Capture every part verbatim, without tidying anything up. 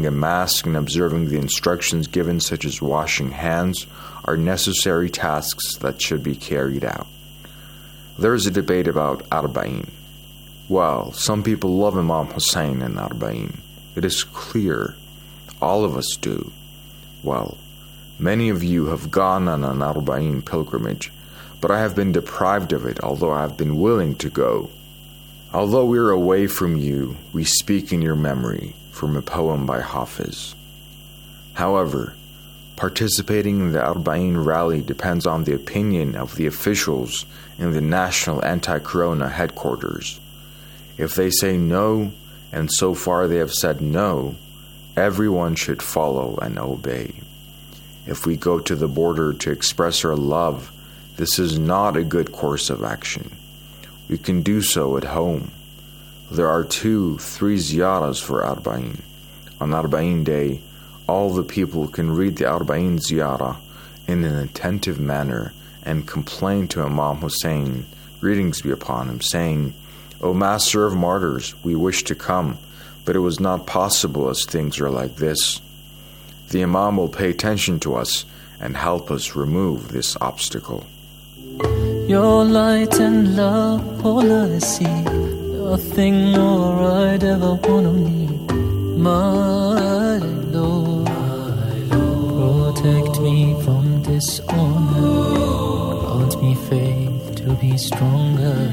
wearing a mask and observing the instructions given, such as washing hands, are necessary tasks that should be carried out. There is a debate about Arba'in. Well, some people love Imam Hussein and Arba'in. It is clear. All of us do. Well, many of you have gone on an Arba'in pilgrimage, but I have been deprived of it, although I have been willing to go. Although we are away from you, we speak in your memory, from a poem by Hafiz. However, participating in the Arba'in rally depends on the opinion of the officials in the National Anti-Corona headquarters. If they say no, and so far they have said no, everyone should follow and obey. If we go to the border to express our love, this is not a good course of action. We can do so at home. There are two, three ziyaras for Arba'in. On Arba'in day, all the people can read the Arba'in ziyarah in an attentive manner and complain to Imam Hussein, greetings be upon him, saying, O Master of Martyrs, we wish to come, but it was not possible as things are like this. The Imam will pay attention to us and help us remove this obstacle. Your light and love, all I see, nothing more I'd ever want or need. My Lord, protect me from dishonor, grant me faith to be stronger.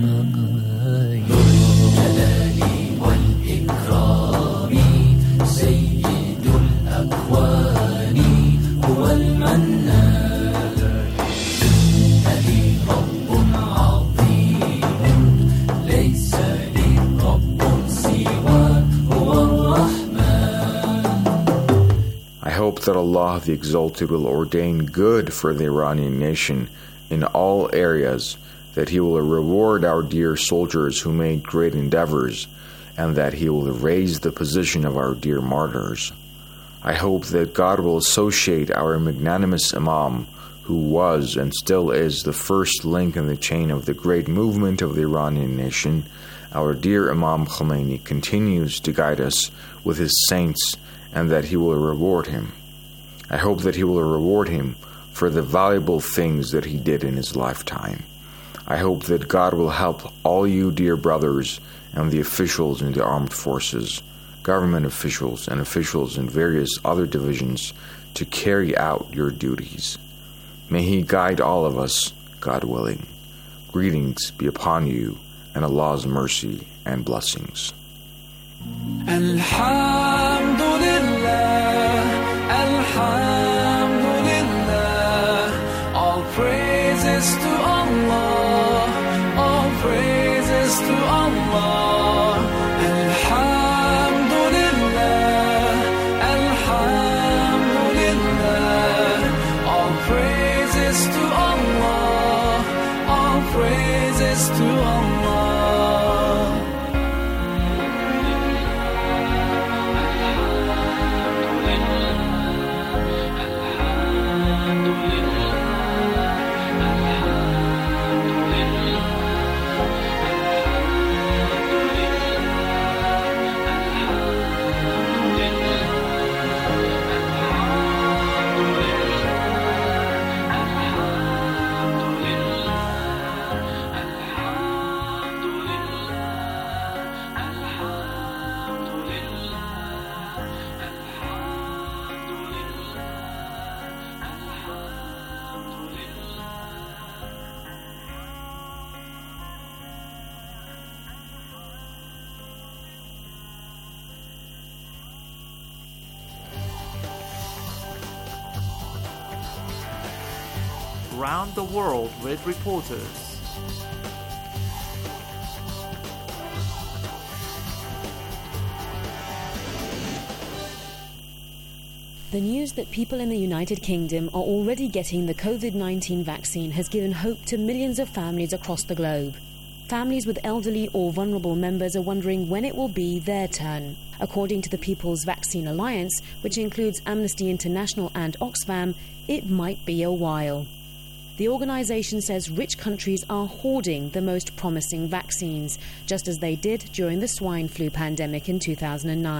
That Allah the Exalted will ordain good for the Iranian nation in all areas, that He will reward our dear soldiers who made great endeavors, and that He will raise the position of our dear martyrs. I hope that God will associate our magnanimous Imam, who was and still is the first link in the chain of the great movement of the Iranian nation. Our dear Imam Khomeini continues to guide us with his saints, and that He will reward him. I hope that He will reward him for the valuable things that he did in his lifetime. I hope that God will help all you dear brothers and the officials in the armed forces, government officials and officials in various other divisions to carry out your duties. May He guide all of us, God willing. Greetings be upon you, and Allah's mercy and blessings. Alhamdulillah, all praises to Allah, all praises to Allah. Alhamdulillah, Alhamdulillah, all praises to Allah, all praises to Allah. Round the World with Reporters. The news that people in the United Kingdom are already getting the covid nineteen vaccine has given hope to millions of families across the globe. Families with elderly or vulnerable members are wondering when it will be their turn. According to the People's Vaccine Alliance, which includes Amnesty International and Oxfam, it might be a while. The organisation says rich countries are hoarding the most promising vaccines, just as they did during the swine flu pandemic in two thousand nine.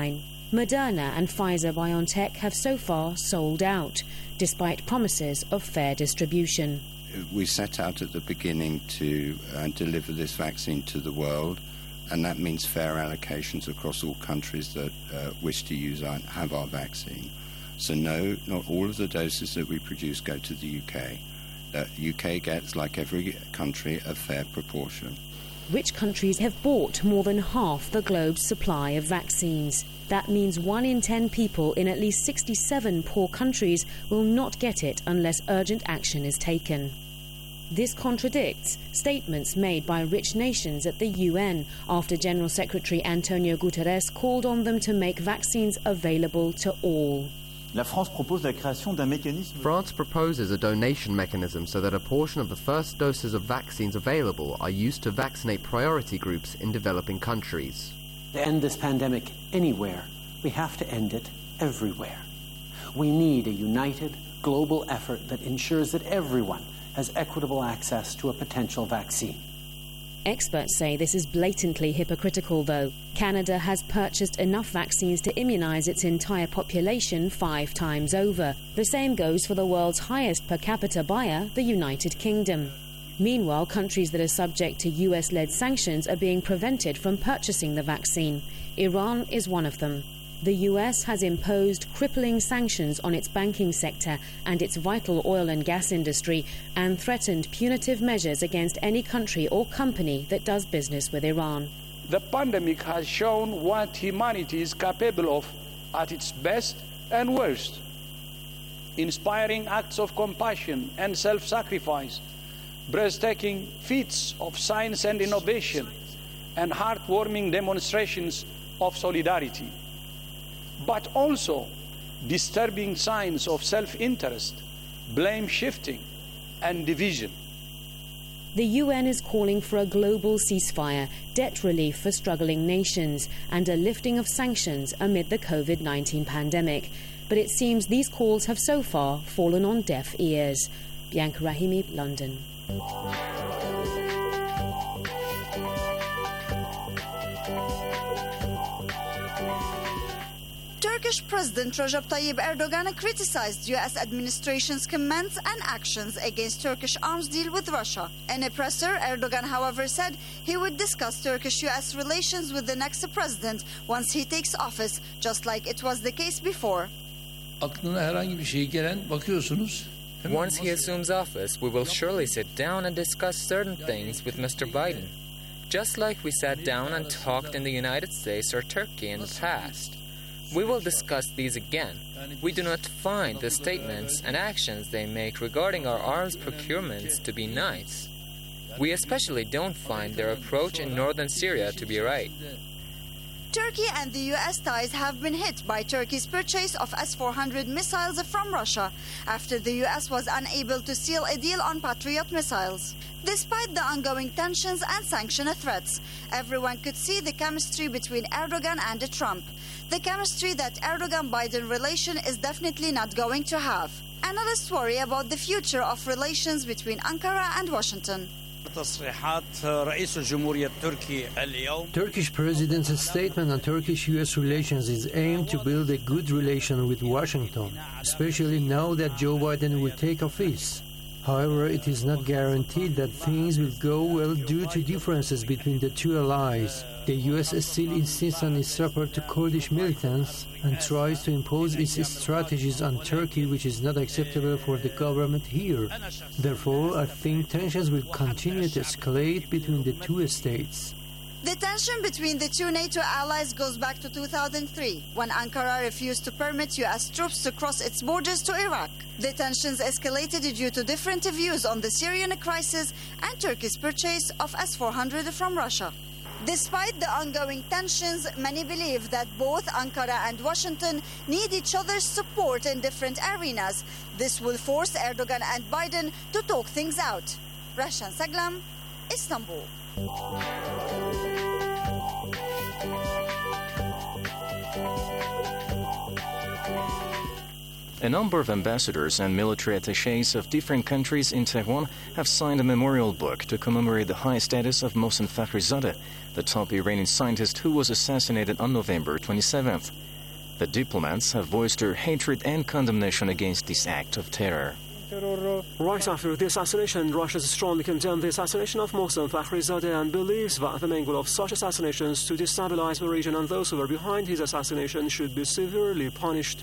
Moderna and Pfizer-BioNTech have so far sold out, despite promises of fair distribution. We set out at the beginning to uh, deliver this vaccine to the world, and that means fair allocations across all countries that uh, wish to use our, have our vaccine. So no, not all of the doses that we produce go to the U K. The U K gets, like every country, a fair proportion. Rich countries have bought more than half the globe's supply of vaccines. That means one in ten people in at least sixty-seven poor countries will not get it unless urgent action is taken. This contradicts statements made by rich nations at the U N after General Secretary Antonio Guterres called on them to make vaccines available to all. La France propose la création d'un mécanisme. France proposes a donation mechanism so that a portion of the first doses of vaccines available are used to vaccinate priority groups in developing countries. To end this pandemic anywhere, we have to end it everywhere. We need a united global effort that ensures that everyone has equitable access to a potential vaccine. Experts say this is blatantly hypocritical, though. Canada has purchased enough vaccines to immunize its entire population five times over. The same goes for the world's highest per capita buyer, the United Kingdom. Meanwhile, countries that are subject to U S-led sanctions are being prevented from purchasing the vaccine. Iran is one of them. The U S has imposed crippling sanctions on its banking sector and its vital oil and gas industry and threatened punitive measures against any country or company that does business with Iran. The pandemic has shown what humanity is capable of at its best and worst. Inspiring acts of compassion and self-sacrifice, breathtaking feats of science and innovation, and heartwarming demonstrations of solidarity. But also disturbing signs of self-interest, blame-shifting, and division. The U N is calling for a global ceasefire, debt relief for struggling nations, and a lifting of sanctions amid the COVID nineteen pandemic. But it seems these calls have so far fallen on deaf ears. Bianca Rahimi, London. Turkish President Recep Tayyip Erdogan criticized U S administration's comments and actions against Turkish arms deal with Russia. In a presser, Erdogan, however, said he would discuss Turkish-U S relations with the next president once he takes office, just like it was the case before. Aklına herhangi bir şey gelen bakıyorsunuz. Once he assumes office, we will surely sit down and discuss certain things with Mister Biden, just like we sat down and talked in the United States or Turkey in the past. We will discuss these again. We do not find the statements and actions they make regarding our arms procurements to be nice. We especially don't find their approach in northern Syria to be right. Turkey and the U S ties have been hit by Turkey's purchase of S four hundred missiles from Russia after the U S was unable to seal a deal on Patriot missiles. Despite the ongoing tensions and sanction threats, everyone could see the chemistry between Erdogan and Trump. The chemistry that Erdogan-Biden relation is definitely not going to have. Analysts worry about the future of relations between Ankara and Washington. Turkish President's statement on Turkish-U S relations is aimed to build a good relation with Washington, especially now that Joe Biden will take office. However, it is not guaranteed that things will go well due to differences between the two allies. The U S still insists on its support to Kurdish militants and tries to impose its strategies on Turkey, which is not acceptable for the government here. Therefore, I think tensions will continue to escalate between the two states. The tension between the two NATO allies goes back to two thousand three, when Ankara refused to permit U S troops to cross its borders to Iraq. The tensions escalated due to different views on the Syrian crisis and Turkey's purchase of S four hundred from Russia. Despite the ongoing tensions, many believe that both Ankara and Washington need each other's support in different arenas. This will force Erdogan and Biden to talk things out. Rashan Saglam, Istanbul. A number of ambassadors and military attachés of different countries in Tehran have signed a memorial book to commemorate the high status of Mohsen Fakhrizadeh, the top Iranian scientist who was assassinated on November twenty-seventh. The diplomats have voiced their hatred and condemnation against this act of terror. Right after the assassination, Russia strongly condemned the assassination of Mohsen Fakhrizadeh and believes that the main goal of such assassinations to destabilize the region and those who were behind his assassination should be severely punished.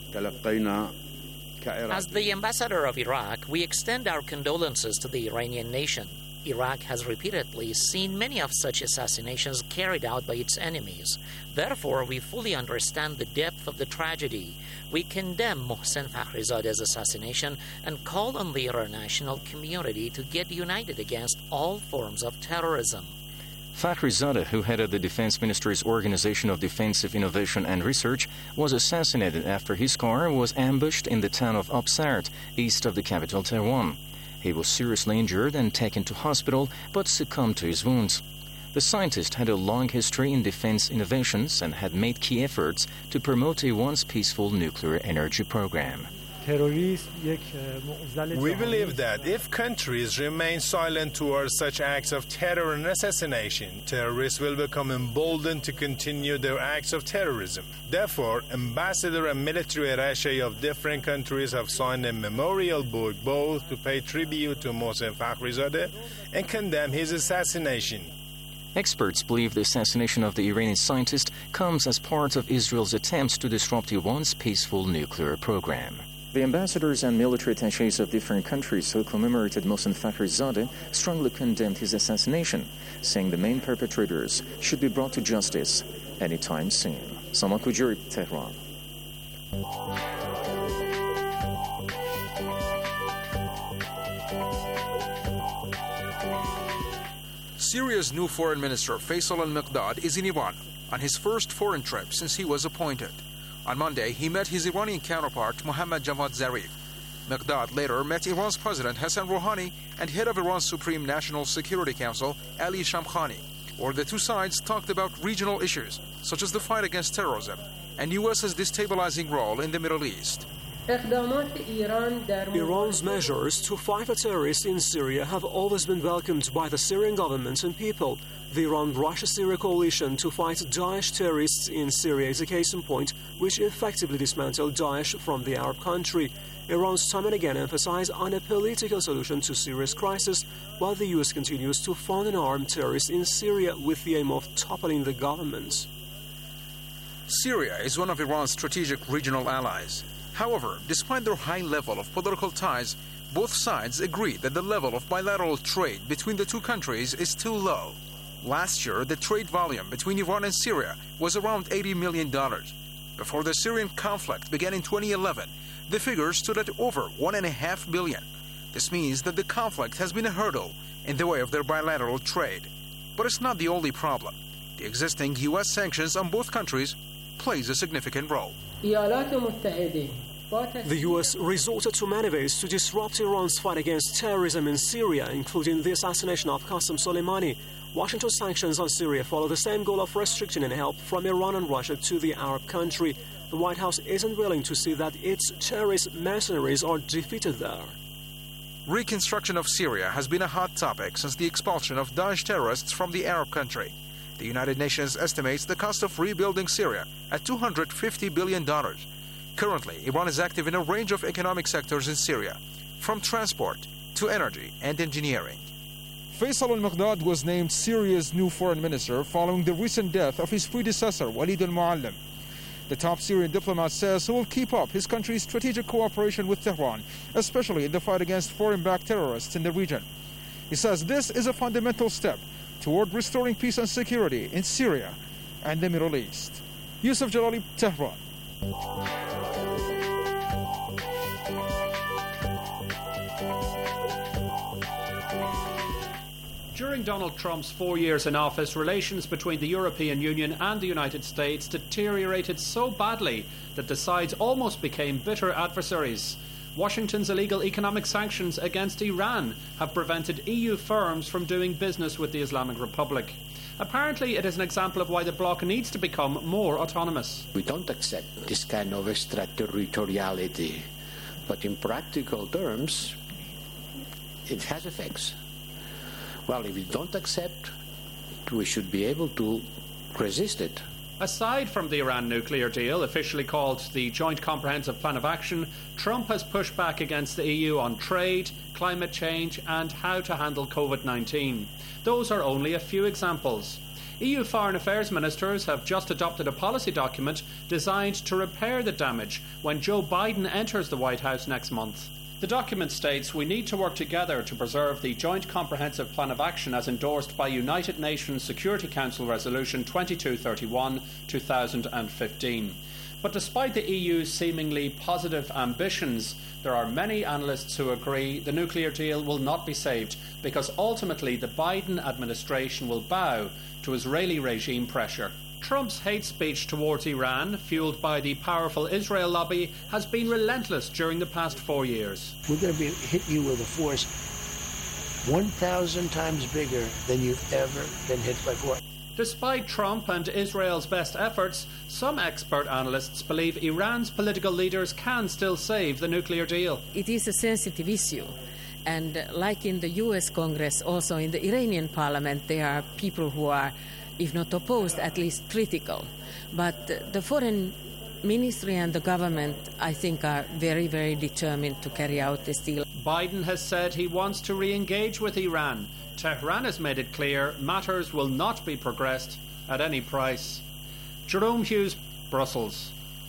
As the ambassador of Iraq, we extend our condolences to the Iranian nation. Iraq has repeatedly seen many of such assassinations carried out by its enemies. Therefore, we fully understand the depth of the tragedy. We condemn Mohsen Fakhrizadeh's assassination and call on the international community to get united against all forms of terrorism. Fakhrizadeh, who headed the Defense Ministry's Organization of Defensive Innovation and Research, was assassinated after his car was ambushed in the town of Absard, east of the capital Tehran. He was seriously injured and taken to hospital, but succumbed to his wounds. The scientist had a long history in defense innovations and had made key efforts to promote Iran's peaceful nuclear energy program. We believe that if countries remain silent towards such acts of terror and assassination, terrorists will become emboldened to continue their acts of terrorism. Therefore, ambassador and military attaché of different countries have signed a memorial book both to pay tribute to Mohsen Fakhrizadeh and condemn his assassination. Experts believe the assassination of the Iranian scientist comes as part of Israel's attempts to disrupt Iran's peaceful nuclear program. The ambassadors and military attachés of different countries who commemorated Mohsen Fakhrizadeh strongly condemned his assassination, saying the main perpetrators should be brought to justice anytime soon. Salman Kujuri, Tehran. Syria's new foreign minister, Faisal al-Miqdad, is in Iran on his first foreign trip since he was appointed. On Monday, he met his Iranian counterpart, Mohammad Javad Zarif. Miqdad later met Iran's President Hassan Rouhani and head of Iran's Supreme National Security Council, Ali Shamkhani, where the two sides talked about regional issues, such as the fight against terrorism and U S's destabilizing role in the Middle East. Iran's measures to fight the terrorists in Syria have always been welcomed by the Syrian government and people. The Iran-Russia-Syria coalition to fight Daesh terrorists in Syria is a case in point, which effectively dismantled Daesh from the Arab country. Iran's time and again emphasized on a political solution to Syria's crisis, while the U S continues to fund and arm terrorists in Syria with the aim of toppling the government. Syria is one of Iran's strategic regional allies. However, despite their high level of political ties, both sides agree that the level of bilateral trade between the two countries is too low. Last year, the trade volume between Iran and Syria was around eighty million dollars. Before the Syrian conflict began in twenty eleven, the figure stood at over one point five billion dollars. This means that the conflict has been a hurdle in the way of their bilateral trade. But it's not the only problem. The existing U S sanctions on both countries plays a significant role. The U S resorted to many ways to disrupt Iran's fight against terrorism in Syria, including the assassination of Qasem Soleimani. Washington's sanctions on Syria follow the same goal of restricting and help from Iran and Russia to the Arab country. The White House isn't willing to see that its terrorist mercenaries are defeated there. Reconstruction of Syria has been a hot topic since the expulsion of Daesh terrorists from the Arab country. The United Nations estimates the cost of rebuilding Syria at two hundred fifty billion dollars. Currently, Iran is active in a range of economic sectors in Syria, from transport to energy and engineering. Faisal al-Miqdad was named Syria's new foreign minister following the recent death of his predecessor, Walid al-Muallim. The top Syrian diplomat says he will keep up his country's strategic cooperation with Tehran, especially in the fight against foreign-backed terrorists in the region. He says this is a fundamental step toward restoring peace and security in Syria and the Middle East. Yusuf Jalali, Tehran. During Donald Trump's four years in office, relations between the European Union and the United States deteriorated so badly that the sides almost became bitter adversaries. Washington's illegal economic sanctions against Iran have prevented E U firms from doing business with the Islamic Republic. Apparently, it is an example of why the bloc needs to become more autonomous. We don't accept this kind of extraterritoriality, but in practical terms, it has effects. Well, if we don't accept, we should be able to resist it. Aside from the Iran nuclear deal, officially called the Joint Comprehensive Plan of Action, Trump has pushed back against the E U on trade, climate change and how to handle COVID nineteen. Those are only a few examples. E U foreign affairs ministers have just adopted a policy document designed to repair the damage when Joe Biden enters the White House next month. The document states we need to work together to preserve the Joint Comprehensive Plan of Action as endorsed by United Nations Security Council Resolution twenty-two thirty-one two thousand fifteen. But despite the E U's seemingly positive ambitions, there are many analysts who agree the nuclear deal will not be saved because ultimately the Biden administration will bow to Israeli regime pressure. Trump's hate speech towards Iran, fuelled by the powerful Israel lobby, has been relentless during the past four years. We're going to be, hit you with a force one thousand times bigger than you've ever been hit before. Despite Trump and Israel's best efforts, some expert analysts believe Iran's political leaders can still save the nuclear deal. It is a sensitive issue. And uh, like in the U S Congress, also in the Iranian parliament, there are people who are, if not opposed, at least critical. But uh, the foreign ministry and the government, I think, are very, very determined to carry out this deal. Biden has said he wants to re-engage with Iran. Tehran has made it clear matters will not be progressed at any price. Jerome Hughes, Brussels.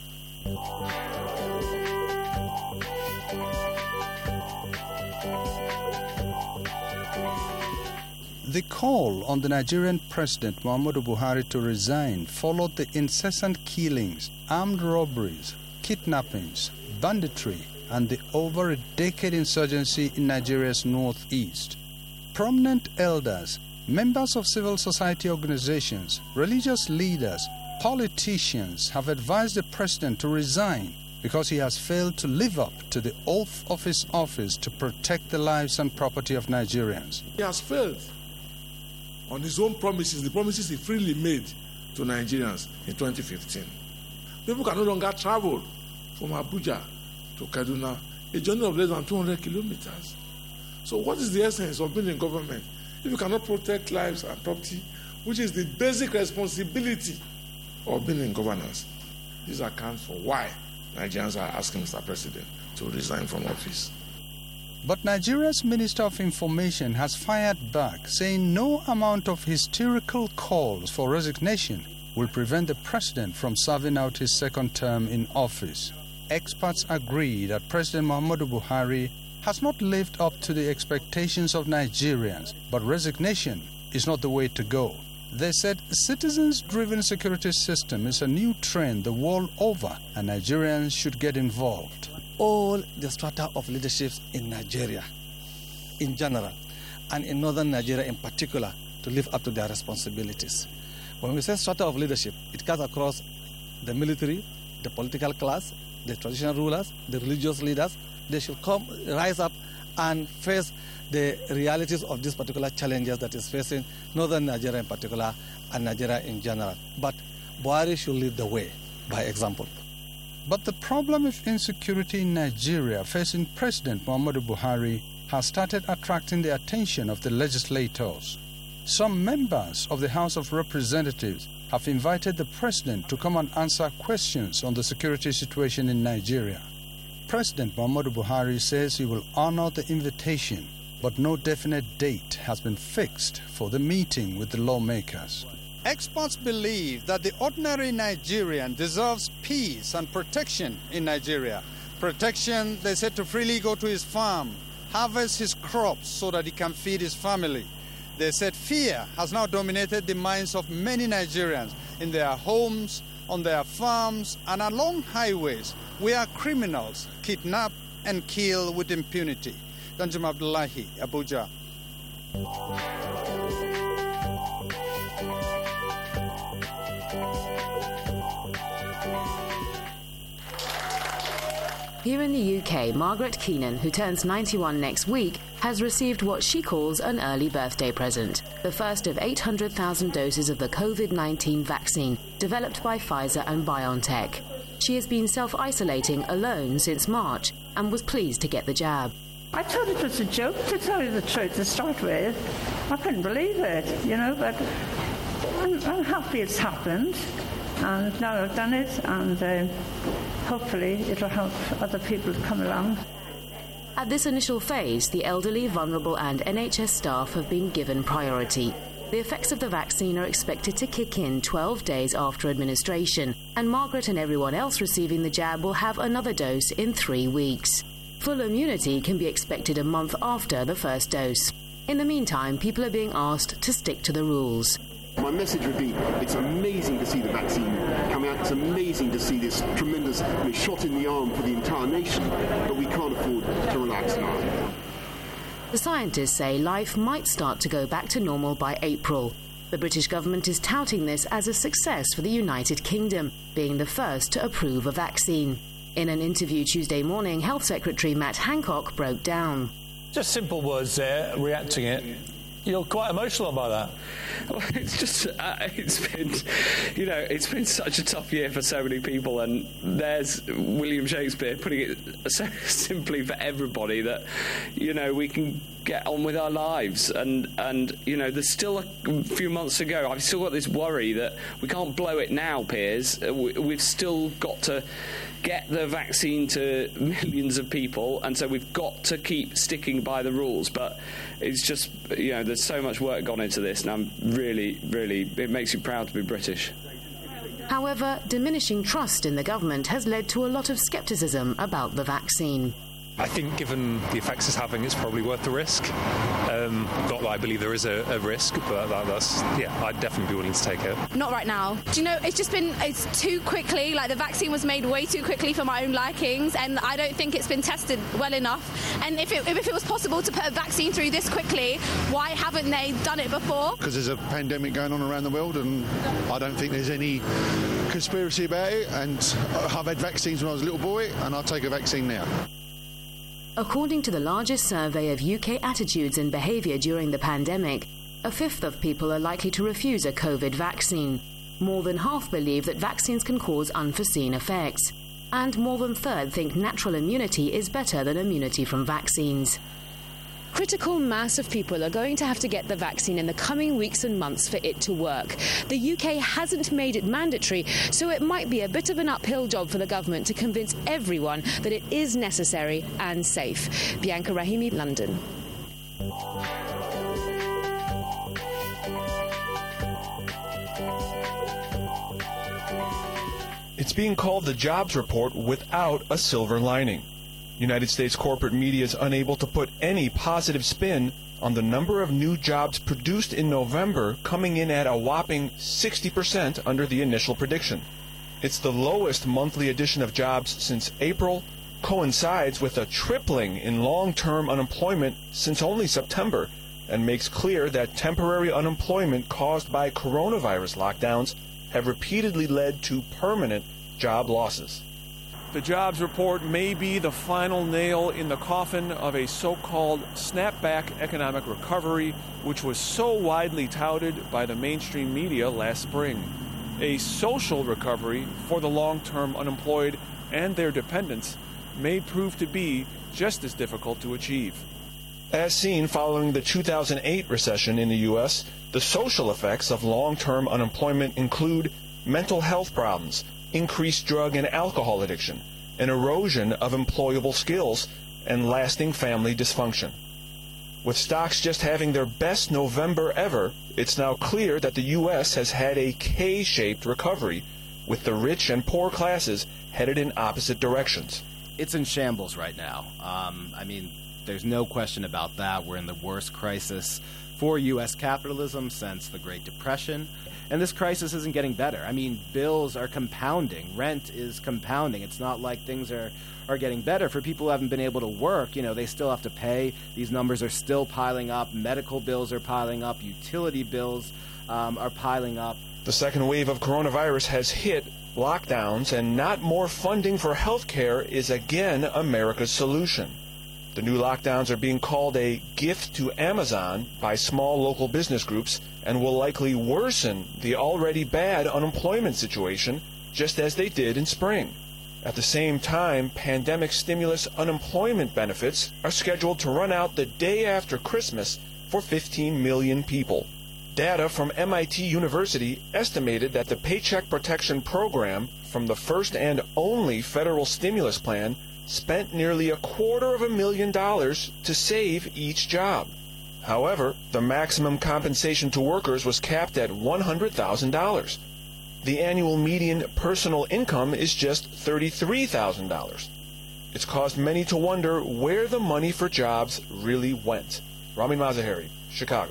The call on the Nigerian President Muhammadu Buhari to resign followed the incessant killings, armed robberies, kidnappings, banditry, and the over a decade insurgency in Nigeria's northeast. Prominent elders, members of civil society organizations, religious leaders, politicians have advised the president to resign because he has failed to live up to the oath of his office to protect the lives and property of Nigerians. He has failed on his own promises, the promises he freely made to Nigerians in twenty fifteen. People can no longer travel from Abuja to Kaduna, a journey of less than two hundred kilometers. So what is the essence of being in government if you cannot protect lives and property, which is the basic responsibility of being in governance? This accounts for why Nigerians are asking Mister President to resign from office. But Nigeria's Minister of Information has fired back, saying no amount of hysterical calls for resignation will prevent the president from serving out his second term in office. Experts agree that President Muhammadu Buhari has not lived up to the expectations of Nigerians, but resignation is not the way to go. They said a citizens-driven security system is a new trend the world over, and Nigerians should get involved. All the strata of leaderships in Nigeria, in general, and in northern Nigeria in particular, to live up to their responsibilities. When we say strata of leadership, it cuts across the military, the political class, the traditional rulers, the religious leaders. They should come, rise up and face the realities of these particular challenges that is facing northern Nigeria in particular and Nigeria in general. But Buhari should lead the way by example. But the problem of insecurity in Nigeria facing President Muhammadu Buhari has started attracting the attention of the legislators. Some members of the House of Representatives have invited the president to come and answer questions on the security situation in Nigeria. President Muhammadu Buhari says he will honor the invitation, but no definite date has been fixed for the meeting with the lawmakers. Experts believe that the ordinary Nigerian deserves peace and protection in Nigeria. Protection, they said, to freely go to his farm, harvest his crops so that he can feed his family. They said fear has now dominated the minds of many Nigerians in their homes, on their farms, and along highways where criminals kidnap and kill with impunity. Danjuma Abdullahi, Abuja. Here in the U K, Margaret Keenan, who turns ninety-one next week, has received what she calls an early birthday present, the first of eight hundred thousand doses of the COVID nineteen vaccine developed by Pfizer and BioNTech. She has been self-isolating alone since March and was pleased to get the jab. I thought it was a joke, to tell you the truth, to start with. I couldn't believe it, you know, but I'm, I'm happy it's happened. And now I've done it, and uh, hopefully it'll help other people to come along. At this initial phase, the elderly, vulnerable and N H S staff have been given priority. The effects of the vaccine are expected to kick in twelve days after administration, and Margaret and everyone else receiving the jab will have another dose in three weeks. Full immunity can be expected a month after the first dose. In the meantime, people are being asked to stick to the rules. My message would be, it's amazing to see the vaccine come out. It's amazing to see this tremendous you know, shot in the arm for the entire nation, but we can't afford to relax now. The scientists say life might start to go back to normal by April. The British government is touting this as a success for the United Kingdom, being the first to approve a vaccine. In an interview Tuesday morning, Health Secretary Matt Hancock broke down. Just simple words there, reacting it. You're quite emotional by that. Well, it's just, uh, it's been, you know, it's been such a tough year for so many people, and there's William Shakespeare putting it so simply for everybody that, you know, we can get on with our lives, and, and you know, there's still a few months to go. I've still got this worry that we can't blow it now, Piers. We've still got to get the vaccine to millions of people, and so we've got to keep sticking by the rules. But it's just, you know, there's so much work gone into this, and I'm really, really, it makes you proud to be British. However, diminishing trust in the government has led to a lot of scepticism about the vaccine. I think given the effects it's having, it's probably worth the risk. Um, not that I believe there is a, a risk, but that, that's, yeah, I'd definitely be willing to take it. Not right now. Do you know, it's just been, it's too quickly, like the vaccine was made way too quickly for my own likings, and I don't think it's been tested well enough. And if it, if it was possible to put a vaccine through this quickly, why haven't they done it before? Because there's a pandemic going on around the world, and I don't think there's any conspiracy about it, and I've had vaccines when I was a little boy, and I'll take a vaccine now. According to the largest survey of U K attitudes and behaviour during the pandemic, a fifth of people are likely to refuse a COVID vaccine. More than half believe that vaccines can cause unforeseen effects. And more than a third think natural immunity is better than immunity from vaccines. Critical mass of people are going to have to get the vaccine in the coming weeks and months for it to work. The U K hasn't made it mandatory, so it might be a bit of an uphill job for the government to convince everyone that it is necessary and safe. Bianca Rahimi, London. It's being called the jobs report without a silver lining. United States corporate media is unable to put any positive spin on the number of new jobs produced in November, coming in at a whopping sixty percent under the initial prediction. It's the lowest monthly addition of jobs since April, coincides with a tripling in long-term unemployment since only September, and makes clear that temporary unemployment caused by coronavirus lockdowns have repeatedly led to permanent job losses. The jobs report may be the final nail in the coffin of a so-called snapback economic recovery, which was so widely touted by the mainstream media last spring. A social recovery for the long-term unemployed and their dependents may prove to be just as difficult to achieve. As seen following the two thousand eight recession in the U S, the social effects of long-term unemployment include mental health problems, increased drug and alcohol addiction, an erosion of employable skills, and lasting family dysfunction. With stocks just having their best November ever, it's now clear that the U S has had a K-shaped recovery, with the rich and poor classes headed in opposite directions. It's in shambles right now. Um, I mean, there's no question about that. We're in the worst crisis for U S capitalism since the Great Depression. And this crisis isn't getting better. I mean, bills are compounding. Rent is compounding. It's not like things are, are getting better. For people who haven't been able to work, you know, they still have to pay. These numbers are still piling up. Medical bills are piling up. Utility bills um, are piling up. The second wave of coronavirus has hit. Lockdowns and not more funding for health care is again America's solution. The new lockdowns are being called a gift to Amazon by small local business groups and will likely worsen the already bad unemployment situation, just as they did in spring. At the same time, pandemic stimulus unemployment benefits are scheduled to run out the day after Christmas for fifteen million people. Data from M I T University estimated that the Paycheck Protection Program, from the first and only federal stimulus plan, spent nearly a quarter of a million dollars to save each job. However, the maximum compensation to workers was capped at one hundred thousand dollars. The annual median personal income is just thirty-three thousand dollars. It's caused many to wonder where the money for jobs really went. Ramin Mazaheri, Chicago.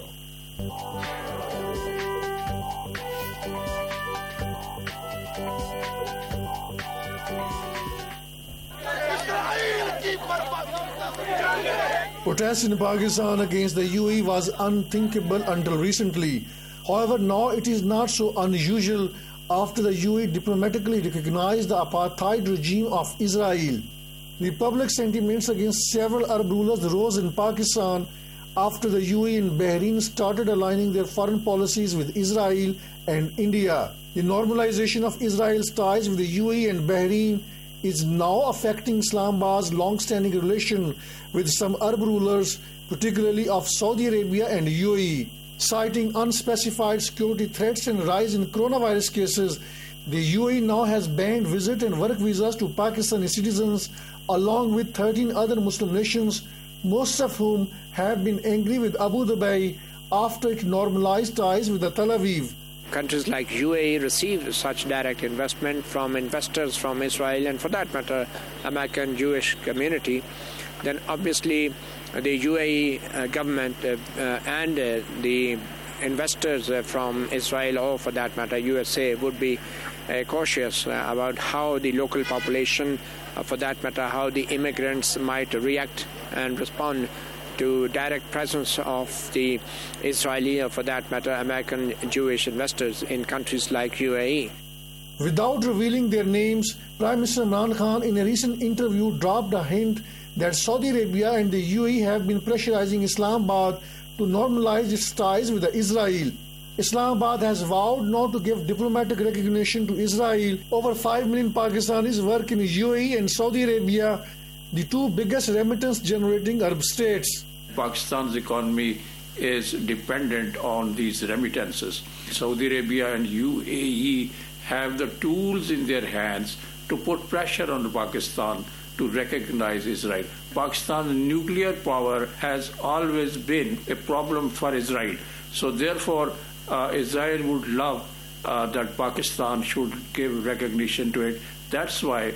Protests in Pakistan against the U A E was unthinkable until recently. However, now it is not so unusual after the U A E diplomatically recognized the apartheid regime of Israel. The public sentiments against several Arab rulers rose in Pakistan after the U A E and Bahrain started aligning their foreign policies with Israel and India. The normalization of Israel's ties with the U A E and Bahrain is now affecting Islamabad's long-standing relation with some Arab rulers, particularly of Saudi Arabia and U A E. Citing unspecified security threats and rise in coronavirus cases, the U A E now has banned visit and work visas to Pakistani citizens along with thirteen other Muslim nations, most of whom have been angry with Abu Dhabi after it normalized ties with Tel Aviv. Countries like U A E receive such direct investment from investors from Israel and, for that matter, American Jewish community, then obviously the U A E uh, government uh, uh, and uh, the investors uh, from Israel, or for that matter U S A, would be uh, cautious uh, about how the local population, uh, for that matter how the immigrants might react and respond to direct presence of the Israeli, or for that matter American Jewish investors in countries like U A E. Without revealing their names, Prime Minister Imran Khan in a recent interview dropped a hint that Saudi Arabia and the U A E have been pressurizing Islamabad to normalize its ties with Israel. Islamabad has vowed not to give diplomatic recognition to Israel. Over five million Pakistanis work in U A E and Saudi Arabia, the two biggest remittance-generating Arab states. Pakistan's economy is dependent on these remittances. Saudi Arabia and U A E have the tools in their hands to put pressure on Pakistan to recognize Israel. Pakistan's nuclear power has always been a problem for Israel. So therefore, uh, Israel would love uh, that Pakistan should give recognition to it. That's why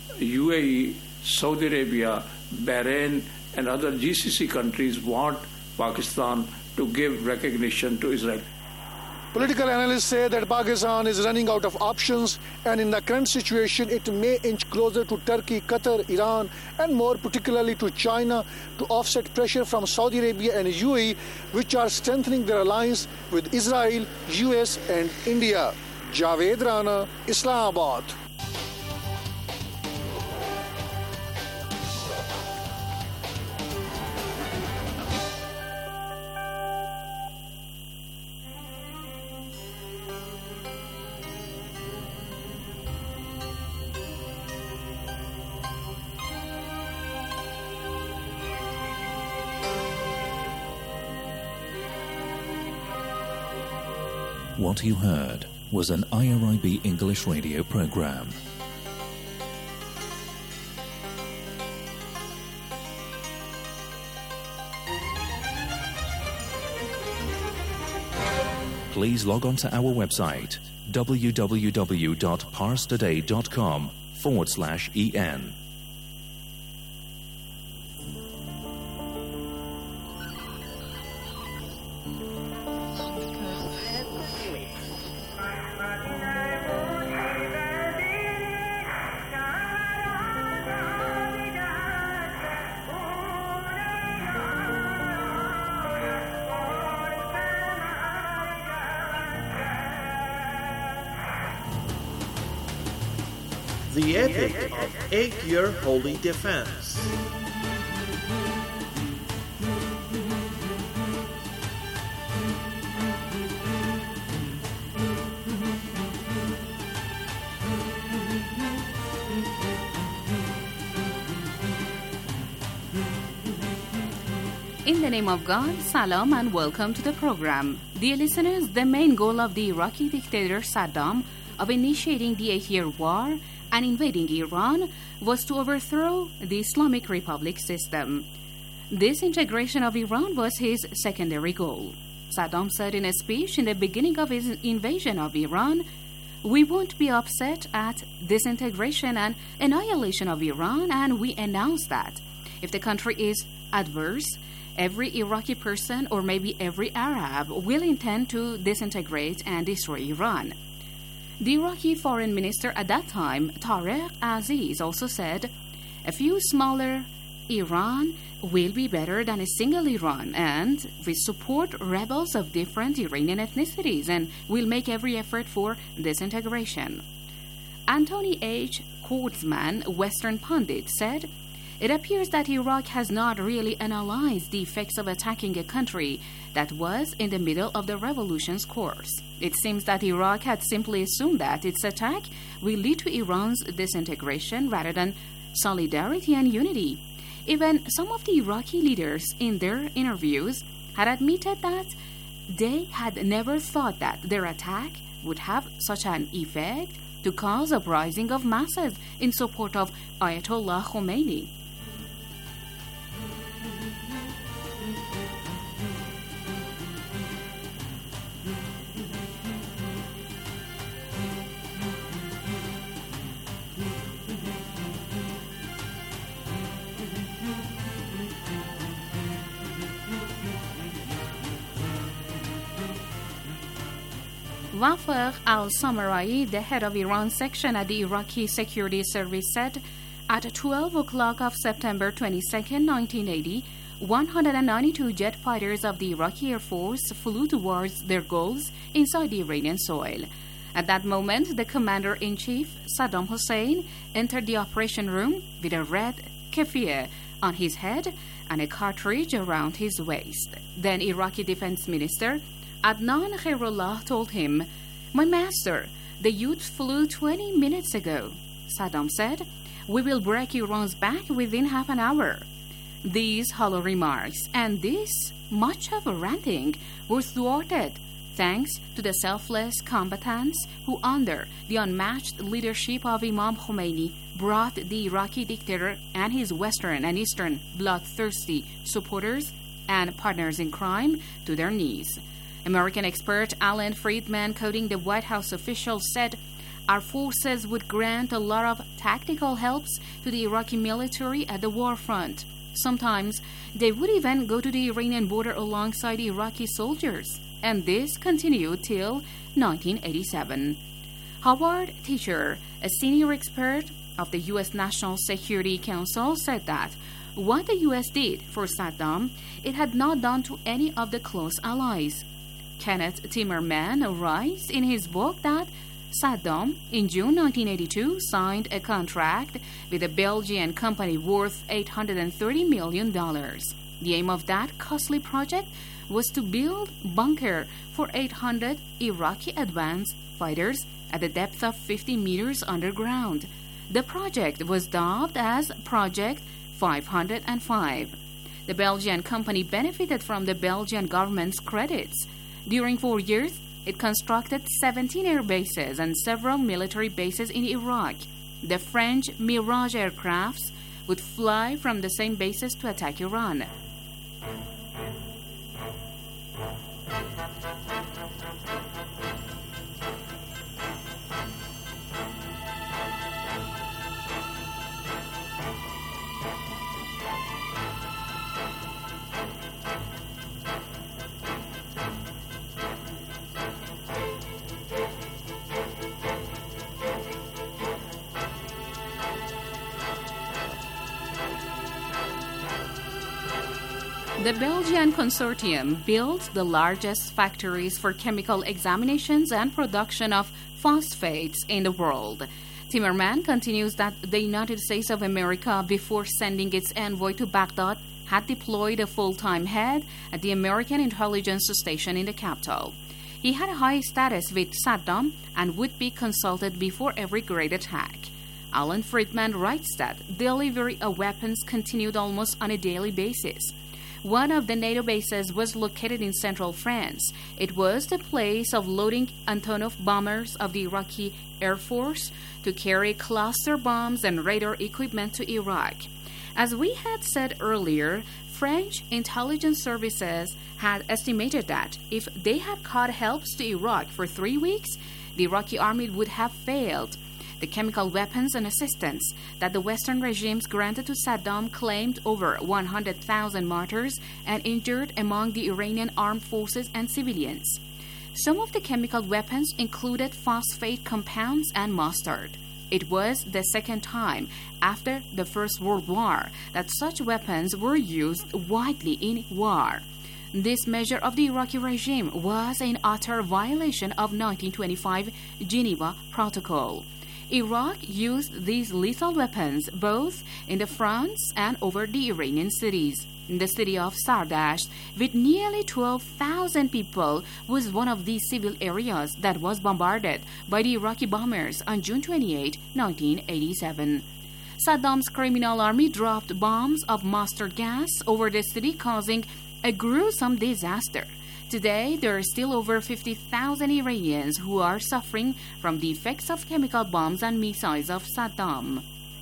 U A E, Saudi Arabia, Bahrain, and other G C C countries want Pakistan to give recognition to Israel. Political analysts say that Pakistan is running out of options, and in the current situation it may inch closer to Turkey, Qatar, Iran, and more particularly to China to offset pressure from Saudi Arabia and U A E, which are strengthening their alliance with Israel, U S and India. Javed Rana, Islamabad. What you heard was an I R I B English radio program. Please log on to our website www.parstoday.com forward slash en. The epic of eight-year holy defense. In the name of God, salam and welcome to the program. Dear listeners, the main goal of the Iraqi dictator Saddam of initiating the eight-year war and invading Iran was to overthrow the Islamic Republic system. Disintegration of Iran was his secondary goal. Saddam said in a speech in the beginning of his invasion of Iran, "We won't be upset at disintegration and annihilation of Iran, and we announce that if the country is adverse, every Iraqi person or maybe every Arab will intend to disintegrate and destroy Iran." The Iraqi foreign minister at that time, Tariq Aziz, also said, "A few smaller Iran will be better than a single Iran, and we support rebels of different Iranian ethnicities and will make every effort for disintegration." Anthony H. Kordsman, Western pundit, said, "It appears that Iraq has not really analyzed the effects of attacking a country that was in the middle of the revolution's course. It seems that Iraq had simply assumed that its attack will lead to Iran's disintegration rather than solidarity and unity. Even some of the Iraqi leaders in their interviews had admitted that they had never thought that their attack would have such an effect to cause a uprising of masses in support of Ayatollah Khomeini." Wafar al-Samarai, the head of Iran section at the Iraqi Security Service, said at twelve o'clock of September twenty-second, nineteen eighty, one hundred ninety-two jet fighters of the Iraqi Air Force flew towards their goals inside the Iranian soil. At that moment, the commander-in-chief, Saddam Hussein, entered the operation room with a red keffiyeh on his head and a cartridge around his waist. Then Iraqi Defense Minister Adnan Khairullah told him, "My master, the youth flew twenty minutes ago." Saddam said, "We will break Iran's back within half an hour." These hollow remarks and this much of ranting were thwarted thanks to the selfless combatants who, under the unmatched leadership of Imam Khomeini, brought the Iraqi dictator and his Western and Eastern bloodthirsty supporters and partners in crime to their knees. American expert Alan Friedman, quoting the White House official, said, "Our forces would grant a lot of tactical helps to the Iraqi military at the war front. Sometimes they would even go to the Iranian border alongside Iraqi soldiers." And this continued till nineteen eighty-seven. Howard Teacher, a senior expert of the U S National Security Council, said that what the U S did for Saddam, it had not done to any of the close allies. Kenneth Timmerman writes in his book that Saddam, in June nineteen eighty-two, signed a contract with a Belgian company worth eight hundred thirty million dollars. The aim of that costly project was to build bunker for eight hundred Iraqi advanced fighters at a depth of fifty meters underground. The project was dubbed as Project five hundred five. The Belgian company benefited from the Belgian government's credits. During four years, it constructed seventeen air bases and several military bases in Iraq. The French Mirage aircrafts would fly from the same bases to attack Iran. The Belgian consortium built the largest factories for chemical examinations and production of phosphates in the world. Timmerman continues that the United States of America, before sending its envoy to Baghdad, had deployed a full-time head at the American intelligence station in the capital. He had a high status with Saddam and would be consulted before every great attack. Alan Friedman writes that delivery of weapons continued almost on a daily basis. One of the NATO bases was located in central France. It was the place of loading Antonov bombers of the Iraqi Air Force to carry cluster bombs and radar equipment to Iraq. As we had said earlier, French intelligence services had estimated that if they had cut helps to Iraq for three weeks, the Iraqi army would have failed. The chemical weapons and assistance that the Western regimes granted to Saddam claimed over one hundred thousand martyrs and injured among the Iranian armed forces and civilians. Some of the chemical weapons included phosphate compounds and mustard. It was the second time after the First World War that such weapons were used widely in war. This measure of the Iraqi regime was in utter violation of nineteen twenty-five Geneva Protocol. Iraq used these lethal weapons both in the fronts and over the Iranian cities. The city of Sardash, with nearly twelve thousand people, was one of these civil areas that was bombarded by the Iraqi bombers on June twenty-eighth, nineteen eighty-seven. Saddam's criminal army dropped bombs of mustard gas over the city, causing a gruesome disaster. Today, there are still over fifty thousand Iranians who are suffering from the effects of chemical bombs and missiles of Saddam.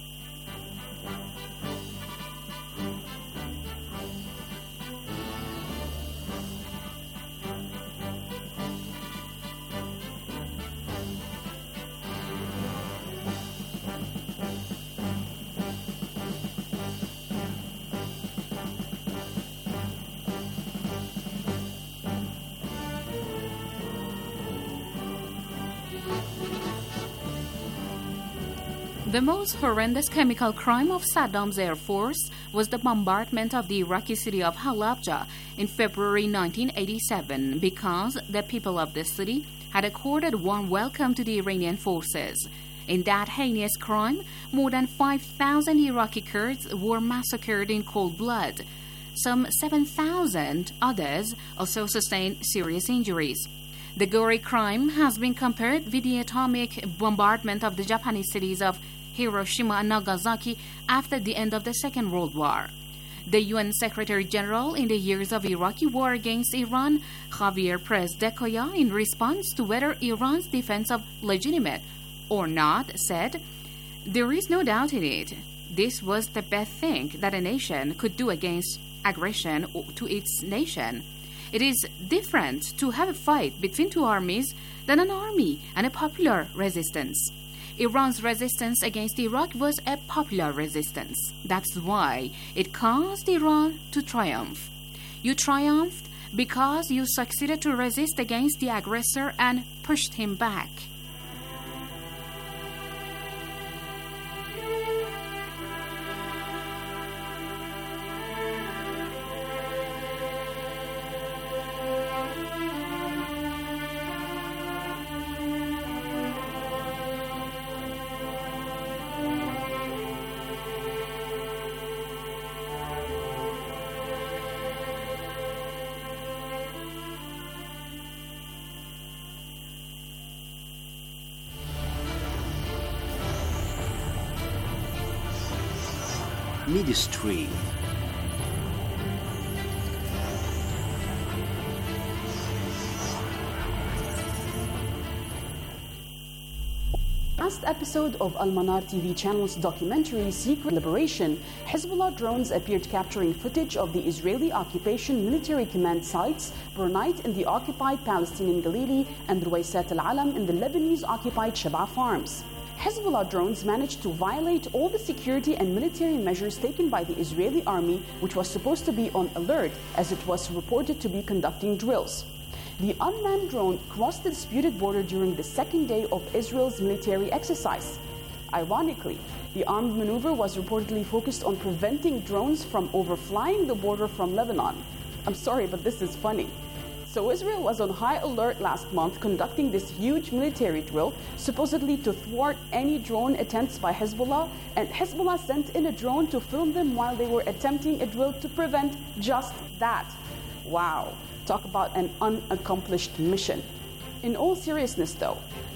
The most horrendous chemical crime of Saddam's Air Force was the bombardment of the Iraqi city of Halabja in February nineteen eighty-seven, because the people of the city had accorded warm welcome to the Iranian forces. In that heinous crime, more than five thousand Iraqi Kurds were massacred in cold blood. Some seven thousand others also sustained serious injuries. The gory crime has been compared with the atomic bombardment of the Japanese cities of Hiroshima and Nagasaki after the end of the Second World War. The U N Secretary General in the years of Iraqi war against Iran, Javier Pérez de Cuéllar, in response to whether Iran's defense of legitimate or not, said, "There is no doubt in it. This was the best thing that a nation could do against aggression to its nation. It is different to have a fight between two armies than an army and a popular resistance. Iran's resistance against Iraq was a popular resistance. That's why it caused Iran to triumph. You triumphed because you succeeded to resist against the aggressor and pushed him back." Midstream. Last episode of Al-Manar T V channel's documentary Secret Liberation, Hezbollah drones appeared capturing footage of the Israeli occupation military command sites, Burnite in the occupied Palestinian Galilee and Ruwaysat al-Alam in the Lebanese occupied Sheba farms. Hezbollah drones managed to violate all the security and military measures taken by the Israeli army, which was supposed to be on alert as it was reported to be conducting drills. The unmanned drone crossed the disputed border during the second day of Israel's military exercise. Ironically, the armed maneuver was reportedly focused on preventing drones from overflying the border from Lebanon. I'm sorry, but this is funny. So Israel was on high alert last month conducting this huge military drill, supposedly to thwart any drone attempts by Hezbollah, and Hezbollah sent in a drone to film them while they were attempting a drill to prevent just that. Wow, talk about an unaccomplished mission. In all seriousness though,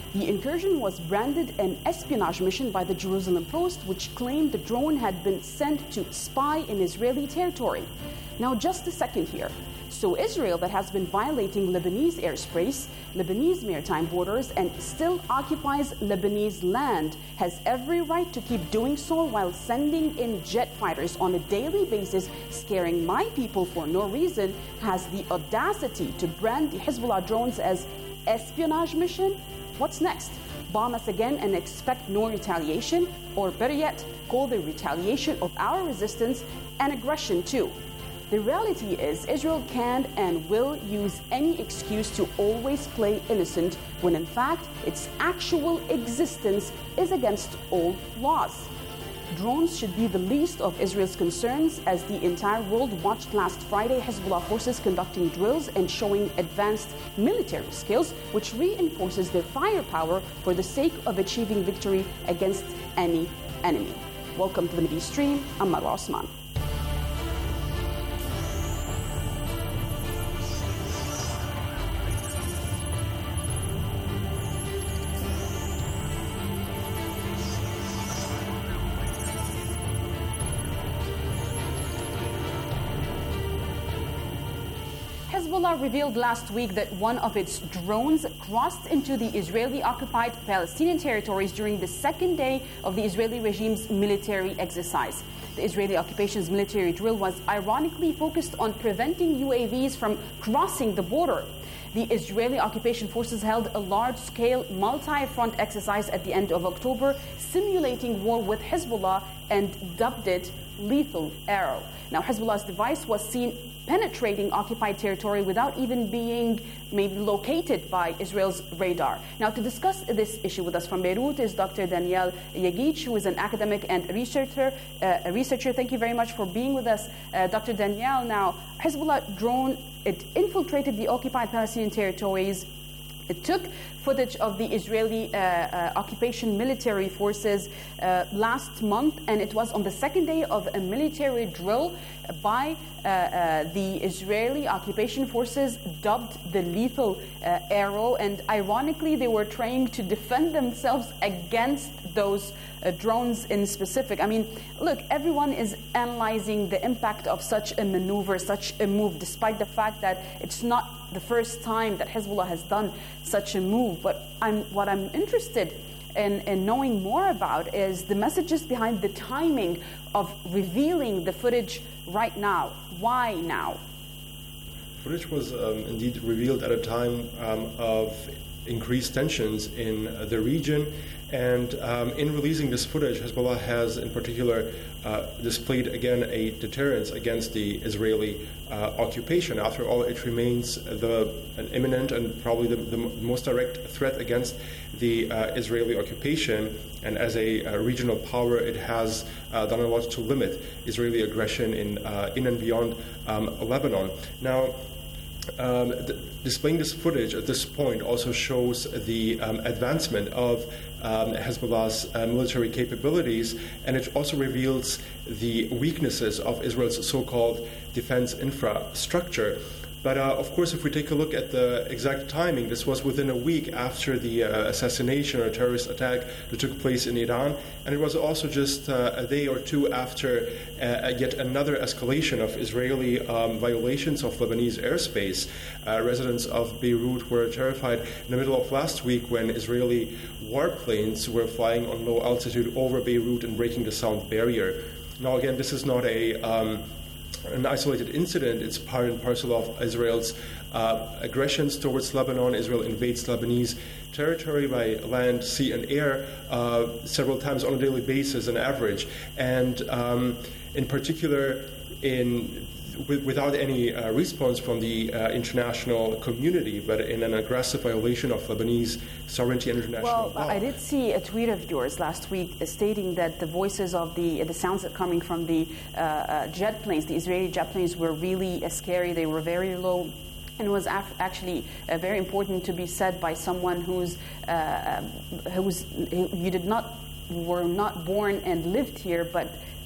The incursion was branded an espionage mission by the Jerusalem Post, which claimed the drone had been sent to spy in Israeli territory. Now, just a second here. So Israel, that has been violating Lebanese airspace, Lebanese maritime borders, and still occupies Lebanese land, has every right to keep doing so while sending in jet fighters on a daily basis, scaring my people for no reason, has the audacity to brand the Hezbollah drones as espionage mission? What's next? Bomb us again and expect no retaliation? Or better yet, call the retaliation of our resistance and aggression too? The reality is Israel can and will use any excuse to always play innocent when in fact its actual existence is against all laws. Drones should be the least of Israel's concerns, as the entire world watched last Friday Hezbollah forces conducting drills and showing advanced military skills, which reinforces their firepower for the sake of achieving victory against any enemy. Welcome to the Mideast Stream. I'm Marwa Osman. Hezbollah revealed last week that one of its drones crossed into the Israeli-occupied Palestinian territories during the second day of the Israeli regime's military exercise. The Israeli occupation's military drill was ironically focused on preventing U A Vs from crossing the border. The Israeli occupation forces held a large-scale multi-front exercise at the end of October, simulating war with Hezbollah, and dubbed it Lethal Arrow. Now, Hezbollah's device was seen penetrating occupied territory without even being maybe located by Israel's radar. Now, to discuss this issue with us from Beirut is Doctor Daniel Yageich, who is an academic and researcher. Uh, a researcher. Thank you very much for being with us, uh, Doctor Daniel. Now, Hezbollah drone, it infiltrated the occupied Palestinian territories. It took footage of the Israeli uh, uh, occupation military forces uh, last month, and it was on the second day of a military drill by uh, uh, the Israeli occupation forces dubbed the Lethal uh, Arrow. And ironically, they were trying to defend themselves against those uh, drones in specific. I mean, look, everyone is analyzing the impact of such a maneuver, such a move, despite the fact that it's not the first time that Hezbollah has done such a move. But I'm, what I'm interested in, in knowing more about is the messages behind the timing of revealing the footage right now. Why now? Footage was um, indeed revealed at a time um, of increased tensions in uh, the region. And um, in releasing this footage, Hezbollah has in particular uh, displayed again a deterrence against the Israeli uh, occupation. After all, it remains the, an imminent and probably the, the most direct threat against the uh, Israeli occupation. And as a, a regional power, it has uh, done a lot to limit Israeli aggression in, uh, in and beyond um, Lebanon. Now, Um, th- displaying this footage at this point also shows the um, advancement of um, Hezbollah's uh, military capabilities, and it also reveals the weaknesses of Israel's so-called defense infrastructure. But uh, of course, if we take a look at the exact timing, this was within a week after the uh, assassination or terrorist attack that took place in Iran, and it was also just uh, a day or two after uh, yet another escalation of Israeli um, violations of Lebanese airspace. Uh, residents of Beirut were terrified in the middle of last week when Israeli warplanes were flying on low altitude over Beirut and breaking the sound barrier. Now, again, this is not a um, an isolated incident. It's part and parcel of Israel's uh, aggressions towards Lebanon. Israel invades Lebanese territory by land, sea, and air uh, several times on a daily basis, on average. And um, in particular, in w- without any uh, response from the uh, international community, but in an aggressive violation of Lebanese sovereignty and international well, law. I did see a tweet of yours last week stating that the voices of the the sounds that coming from the uh, uh, jet planes, the Israeli jet planes, were really uh, scary. They were very low. And it was af- actually uh, very important to be said by someone who's uh, who's who you did not were not born and lived here, but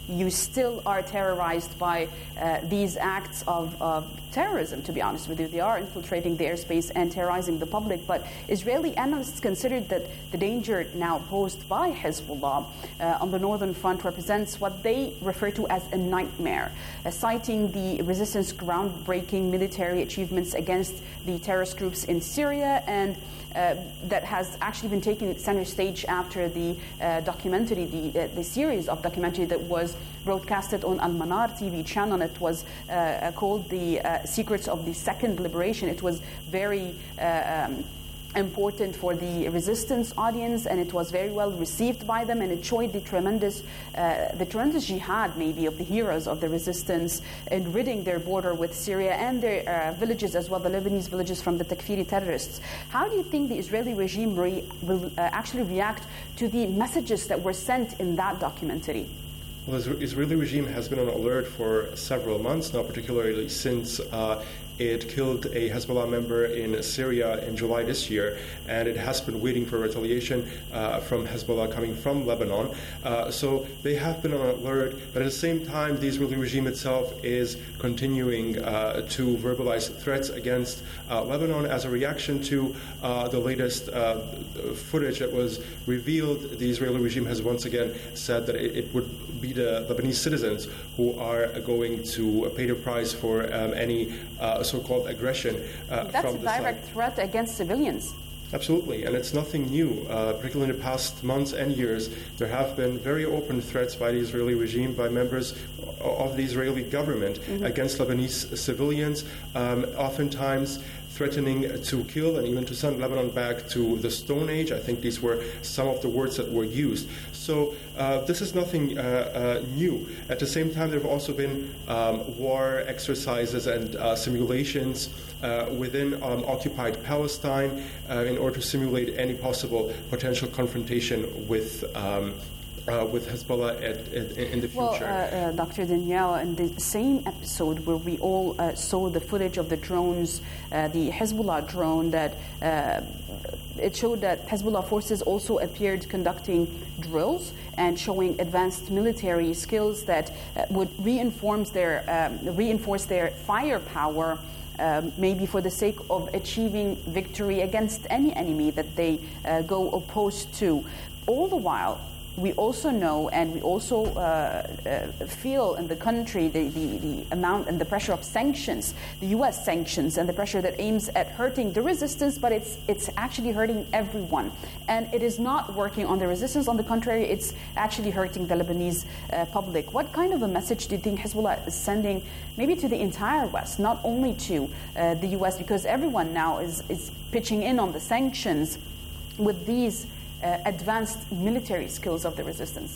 you still are terrorized by uh, these acts of, of terrorism, to be honest with you. They are infiltrating the airspace and terrorizing the public. But Israeli analysts considered that the danger now posed by Hezbollah uh, on the northern front represents what they refer to as a nightmare, uh, citing the resistance groundbreaking military achievements against the terrorist groups in Syria, and uh, that has actually been taking center stage after the uh, documentary, the, uh, the series of documentary that was broadcasted on Al-Manar T V channel. It was uh, called The uh, Secrets of the Second Liberation. It was very uh, um, important for the resistance audience, and it was very well received by them, and it showed the tremendous uh, the tremendous jihad maybe of the heroes of the resistance in ridding their border with Syria and their uh, villages as well, the Lebanese villages, from the Takfiri terrorists. How do you think the Israeli regime re- will uh, actually react to the messages that were sent in that documentary? Well, the Israeli regime has been on alert for several months now, particularly since uh, it killed a Hezbollah member in Syria in July this year, and it has been waiting for retaliation uh, from Hezbollah coming from Lebanon. Uh, so they have been on alert, but at the same time, the Israeli regime itself is continuing uh, to verbalize threats against uh, Lebanon as a reaction to uh, the latest uh, footage that was revealed. The Israeli regime has once again said that it, it would be the Lebanese citizens who are going to pay the price for um, any uh, so-called aggression uh, That's from a the direct side. threat against civilians. Absolutely, and it's nothing new. Uh, particularly in the past months and years, there have been very open threats by the Israeli regime, by members of the Israeli government mm-hmm. against Lebanese civilians, um, oftentimes threatening to kill and even to send Lebanon back to the Stone Age. I think these were some of the words that were used. So uh, this is nothing uh, uh, new. At the same time, there have also been um, war exercises and uh, simulations uh, within um, occupied Palestine uh, in order to simulate any possible potential confrontation with um, Uh, with Hezbollah at, at, in the future. Well, uh, uh, Doctor Daniel, in the same episode where we all uh, saw the footage of the drones, uh, the Hezbollah drone, that uh, it showed that Hezbollah forces also appeared conducting drills and showing advanced military skills that uh, would reinforce their um, reinforce their firepower. Um, maybe for the sake of achieving victory against any enemy that they uh, go opposed to. All the while, we also know, and we also uh, uh, feel in the country the, the, the amount and the pressure of sanctions, the U S sanctions, and the pressure that aims at hurting the resistance, but it's it's actually hurting everyone. And it is not working on the resistance. On the contrary, it's actually hurting the Lebanese uh, public. What kind of a message do you think Hezbollah is sending, maybe to the entire West, not only to uh, the U S, because everyone now is, is pitching in on the sanctions with these Uh, advanced military skills of the resistance?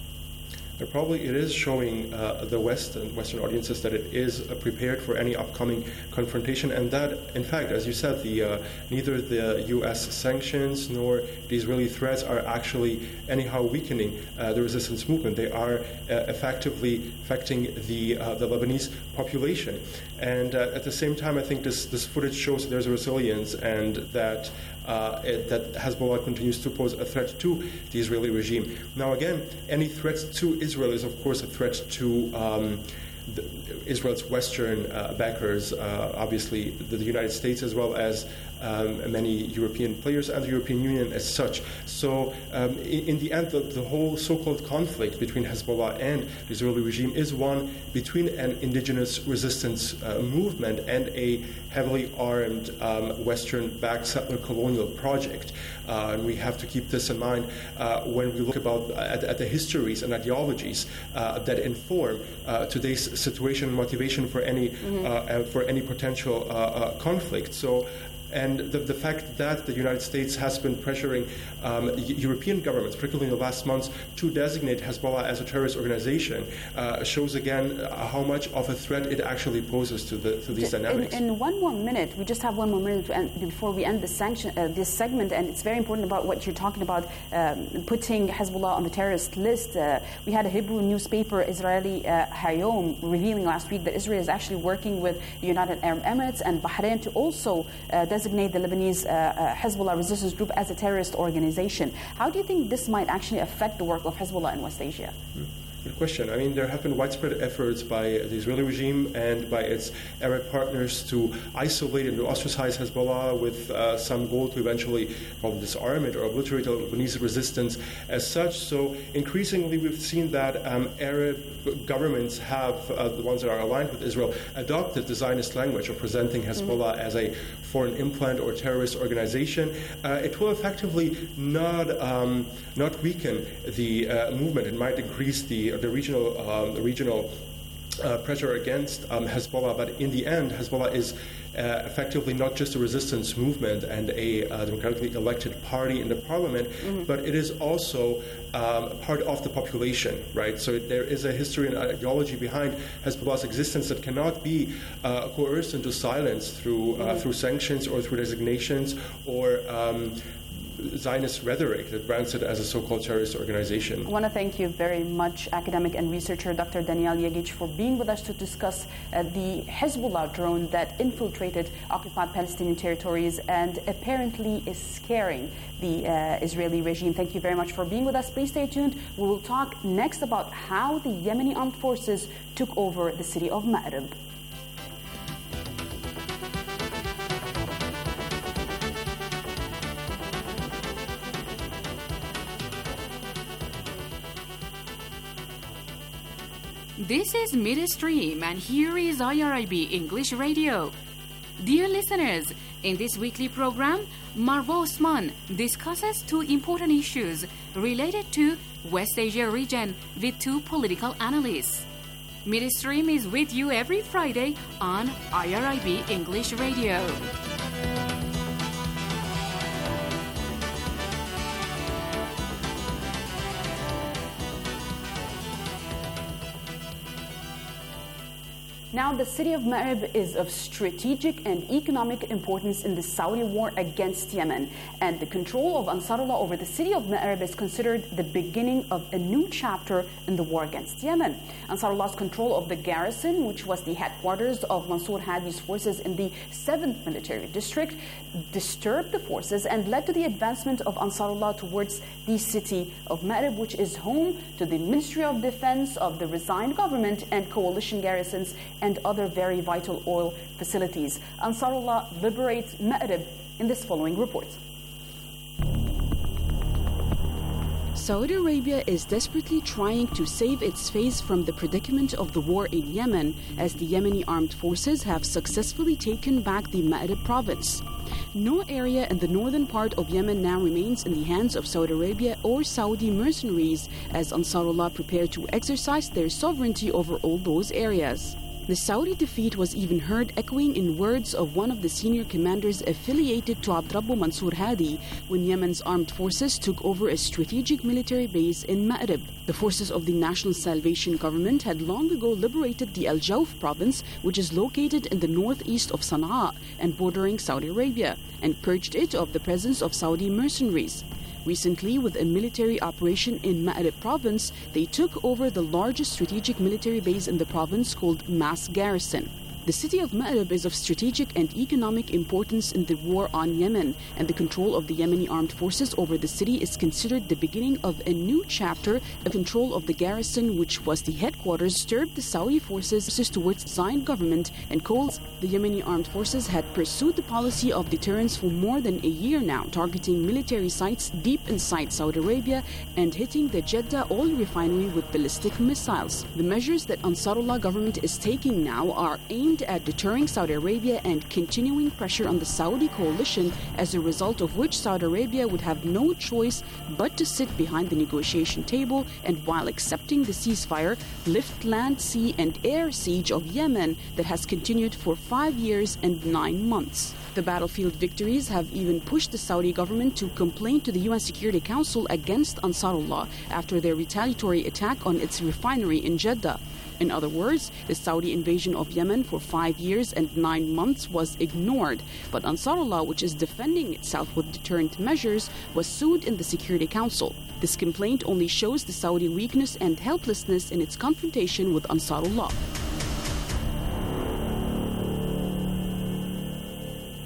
But probably it is showing uh, the West and Western audiences that it is uh, prepared for any upcoming confrontation, and that, in fact, as you said, the uh, neither the U S sanctions nor the Israeli threats are actually anyhow weakening uh, the resistance movement. They are uh, effectively affecting the uh, the Lebanese population, and uh, at the same time, I think this this footage shows that there's a resilience and that. Uh, it, that Hezbollah continues to pose a threat to the Israeli regime. Now, again, any threat to Israel is, of course, a threat to um, the, Israel's Western uh, backers, uh, obviously the, the United States, as well as um, many European players and the European Union as such. So, um, in, in the end, the, the whole so-called conflict between Hezbollah and the Israeli regime is one between an indigenous resistance uh, movement and a heavily armed um, Western-backed settler colonial project. Uh, and we have to keep this in mind uh, when we look about at, at the histories and ideologies uh, that inform uh, today's situation and motivation for any mm-hmm. uh, for any potential uh, uh, conflict. So. And the, the fact that the United States has been pressuring um, European governments, particularly in the last months, to designate Hezbollah as a terrorist organization uh, shows again uh, how much of a threat it actually poses to the to these in, dynamics. In one more minute, we just have one more minute to end, before we end this sanction, uh, this segment, and it's very important about what you're talking about, um, putting Hezbollah on the terrorist list. Uh, we had a Hebrew newspaper, Israeli uh, Hayom, revealing last week that Israel is actually working with the United Arab Emirates and Bahrain to also uh, designate the Lebanese uh, uh, Hezbollah resistance group as a terrorist organization. How do you think this might actually affect the work of Hezbollah in West Asia? Good question. I mean, there have been widespread efforts by the Israeli regime and by its Arab partners to isolate and to ostracize Hezbollah with uh, some goal to eventually probably disarm it or obliterate Lebanese resistance as such. So increasingly we've seen that um, Arab governments have, uh, the ones that are aligned with Israel, adopted the Zionist language of presenting Hezbollah mm-hmm. as a foreign implant or terrorist organization. Uh, it will effectively not um, not weaken the uh, movement. It might increase the the regional um, the regional uh, pressure against um, Hezbollah, but in the end, Hezbollah is uh, effectively not just a resistance movement and a uh, democratically elected party in the parliament, mm-hmm. but it is also um, part of the population, right? So there is a history and ideology behind Hezbollah's existence that cannot be uh, coerced into silence through uh, mm-hmm. through sanctions or through designations or um, Zionist rhetoric that brands it as a so-called terrorist organization. I want to thank you very much, academic and researcher Doctor Daniel Yagic, for being with us to discuss uh, the Hezbollah drone that infiltrated occupied Palestinian territories and apparently is scaring the uh, Israeli regime. Thank you very much for being with us. Please stay tuned. We will talk next about how the Yemeni armed forces took over the city of Ma'rib. This is Midstream, and here is I R I B English Radio. Dear listeners, in this weekly program, Marwa Osman discusses two important issues related to West Asia region with two political analysts. Midstream is with you every Friday on I R I B English Radio. Now, the city of Ma'rib is of strategic and economic importance in the Saudi war against Yemen, and the control of Ansarullah over the city of Ma'rib is considered the beginning of a new chapter in the war against Yemen. Ansarullah's control of the garrison, which was the headquarters of Mansour Hadi's forces in the seventh Military District, disturbed the forces and led to the advancement of Ansarullah towards the city of Ma'rib, which is home to the Ministry of Defense of the resigned government and coalition garrisons and other very vital oil facilities. Ansarullah liberates Ma'rib in this following report. Saudi Arabia is desperately trying to save its face from the predicament of the war in Yemen, as the Yemeni armed forces have successfully taken back the Ma'rib province. No area in the northern part of Yemen now remains in the hands of Saudi Arabia or Saudi mercenaries, as Ansarullah prepare to exercise their sovereignty over all those areas. The Saudi defeat was even heard echoing in words of one of the senior commanders affiliated to Abdrabbu Mansour Hadi when Yemen's armed forces took over a strategic military base in Ma'rib. The forces of the National Salvation Government had long ago liberated the Al Jawf province, which is located in the northeast of Sana'a and bordering Saudi Arabia, and purged it of the presence of Saudi mercenaries. Recently, with a military operation in Ma'rib province, they took over the largest strategic military base in the province called Mas Garrison. The city of Ma'rib is of strategic and economic importance in the war on Yemen, and the control of the Yemeni armed forces over the city is considered the beginning of a new chapter. The control of the garrison, which was the headquarters, stirred the Saudi forces towards Zion government and calls. The Yemeni armed forces had pursued the policy of deterrence for more than a year now, targeting military sites deep inside Saudi Arabia and hitting the Jeddah oil refinery with ballistic missiles. The measures that Ansarullah government is taking now are aimed at deterring Saudi Arabia and continuing pressure on the Saudi coalition, as a result of which Saudi Arabia would have no choice but to sit behind the negotiation table and, while accepting the ceasefire, lift land, sea and air siege of Yemen that has continued for five years and nine months. The battlefield victories have even pushed the Saudi government to complain to the U N Security Council against Ansarullah after their retaliatory attack on its refinery in Jeddah. In other words, the Saudi invasion of Yemen for five years and nine months was ignored, but Ansarullah, which is defending itself with deterrent measures, was sued in the Security Council. This complaint only shows the Saudi weakness and helplessness in its confrontation with Ansarullah.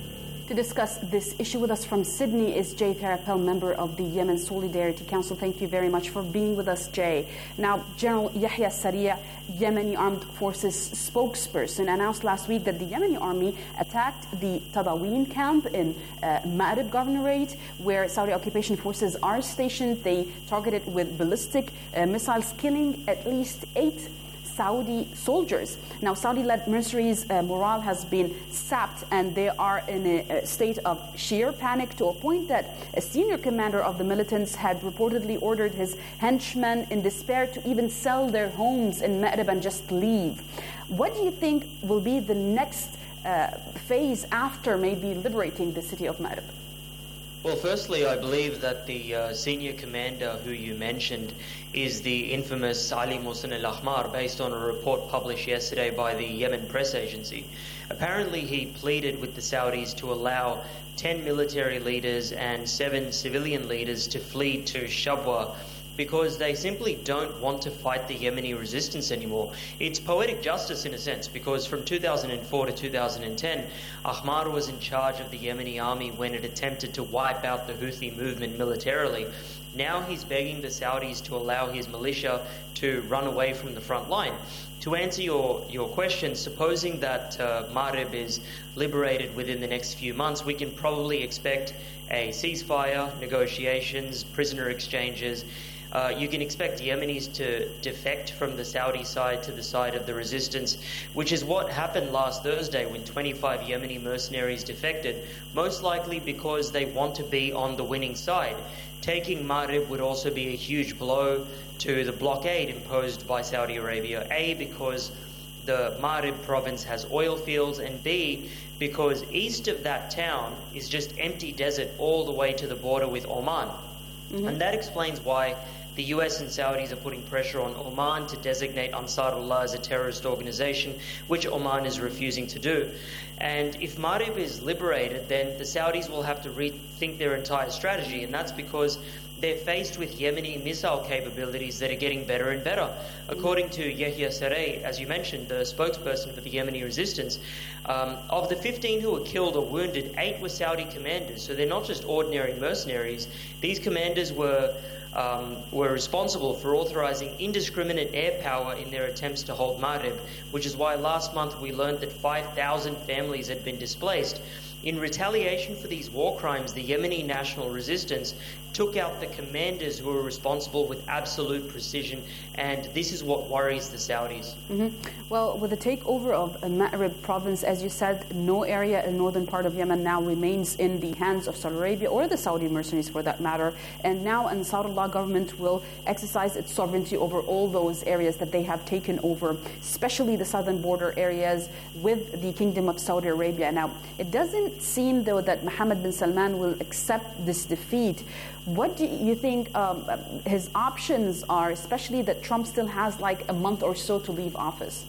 To discuss this issue with us from Sydney is Jay Tharapel, member of the Yemen Solidarity Council. Thank you very much for being with us, Jay. Now, General Yahya Saree, Yemeni Armed Forces spokesperson, announced last week that the Yemeni army attacked the Tadawin camp in uh, Ma'rib Governorate, where Saudi occupation forces are stationed. They targeted with ballistic uh, missiles, killing at least eight Saudi soldiers. Now, Saudi-led mercenaries' uh, morale has been sapped, and they are in a, a state of sheer panic, to a point that a senior commander of the militants had reportedly ordered his henchmen in despair to even sell their homes in Ma'rib and just leave. What do you think will be the next uh, phase after maybe liberating the city of Ma'rib? Well, firstly, I believe that the uh, senior commander who you mentioned is the infamous Ali Muhsin al-Ahmar, based on a report published yesterday by the Yemen press agency. Apparently, he pleaded with the Saudis to allow ten military leaders and seven civilian leaders to flee to Shabwa, because they simply don't want to fight the Yemeni resistance anymore. It's poetic justice in a sense, because from two thousand four to two thousand ten, Ahmar was in charge of the Yemeni army when it attempted to wipe out the Houthi movement militarily. Now he's begging the Saudis to allow his militia to run away from the front line. To answer your, your question, supposing that uh, Ma'rib is liberated within the next few months, we can probably expect a ceasefire, negotiations, prisoner exchanges. Uh, you can expect Yemenis to defect from the Saudi side to the side of the resistance, which is what happened last Thursday when twenty-five Yemeni mercenaries defected, most likely because they want to be on the winning side. Taking Ma'rib would also be a huge blow to the blockade imposed by Saudi Arabia, A, because the Ma'rib province has oil fields, and B, because east of that town is just empty desert all the way to the border with Oman. Mm-hmm. And that explains why the U S and Saudis are putting pressure on Oman to designate Ansarullah as a terrorist organization, which Oman is refusing to do. And if Ma'rib is liberated, then the Saudis will have to rethink their entire strategy, and that's because they're faced with Yemeni missile capabilities that are getting better and better. According to Yahya Saree, as you mentioned, the spokesperson for the Yemeni resistance, um, of the fifteen who were killed or wounded, eight were Saudi commanders. So they're not just ordinary mercenaries. These commanders were Um, were responsible for authorizing indiscriminate air power in their attempts to hold Ma'rib, which is why last month we learned that five thousand families had been displaced. In retaliation for these war crimes, the Yemeni National Resistance took out the commanders who were responsible with absolute precision, and this is what worries the Saudis. Mm-hmm. Well, with the takeover of Ma'rib province, as you said, no area in northern part of Yemen now remains in the hands of Saudi Arabia or the Saudi mercenaries for that matter, and now Ansarullah government will exercise its sovereignty over all those areas that they have taken over, especially the southern border areas with the Kingdom of Saudi Arabia. Now, it doesn't seem, though, that Mohammed bin Salman will accept this defeat. What do you think um, his options are, especially that Trump still has like a month or so to leave office?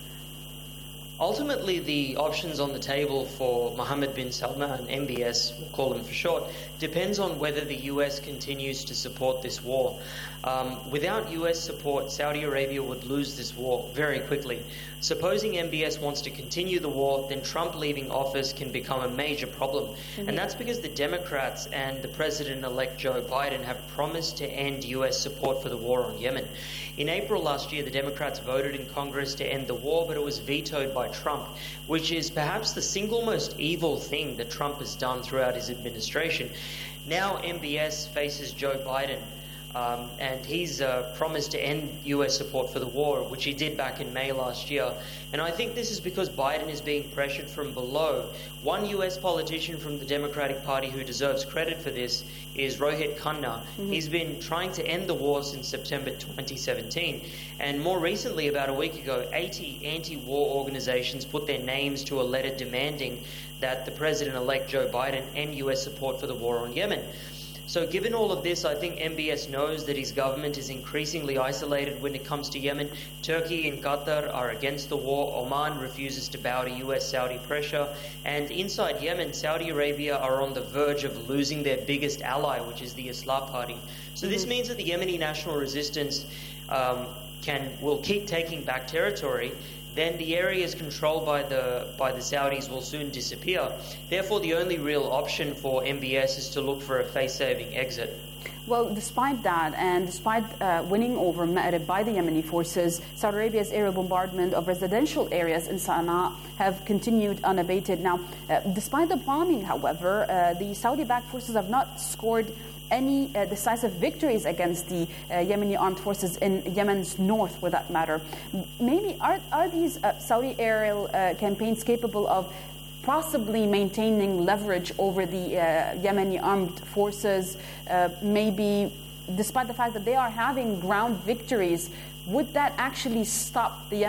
Ultimately, the options on the table for Mohammed bin Salman, M B S, we'll call him for short, depends on whether the U S continues to support this war. Um, without U S support, Saudi Arabia would lose this war very quickly. Supposing M B S wants to continue the war, then Trump leaving office can become a major problem. Mm-hmm. And that's because the Democrats and the President-elect Joe Biden have promised to end U S support for the war on Yemen. In April last year, the Democrats voted in Congress to end the war, but it was vetoed by Trump, which is perhaps the single most evil thing that Trump has done throughout his administration. Now M B S faces Joe Biden, um, and he's uh, promised to end U S support for the war, which he did back in May last year. And I think this is because Biden is being pressured from below. One U S politician from the Democratic Party who deserves credit for this is Rohit Khanna. Mm-hmm. He's been trying to end the war since September twenty seventeen. And more recently, about a week ago, eighty anti-war organizations put their names to a letter demanding that the President-elect Joe Biden end U S support for the war on Yemen. So given all of this, I think M B S knows that his government is increasingly isolated when it comes to Yemen. Turkey and Qatar are against the war. Oman refuses to bow to U S-Saudi pressure. And inside Yemen, Saudi Arabia are on the verge of losing their biggest ally, which is the Islah Party. So this means that the Yemeni National Resistance um, can will keep taking back territory, then the areas controlled by the by the Saudis will soon disappear. Therefore, the only real option for M B S is to look for a face-saving exit. Well, despite that, and despite uh, winning over Ma'rib by the Yemeni forces, Saudi Arabia's aerial bombardment of residential areas in Sana'a have continued unabated. Now, uh, despite the bombing, however, uh, the Saudi-backed forces have not scored any uh, decisive victories against the uh, Yemeni armed forces in Yemen's north, for that matter. Maybe are, are these uh, Saudi aerial uh, campaigns capable of possibly maintaining leverage over the uh, Yemeni armed forces, uh, maybe despite the fact that they are having ground victories? Would that actually stop the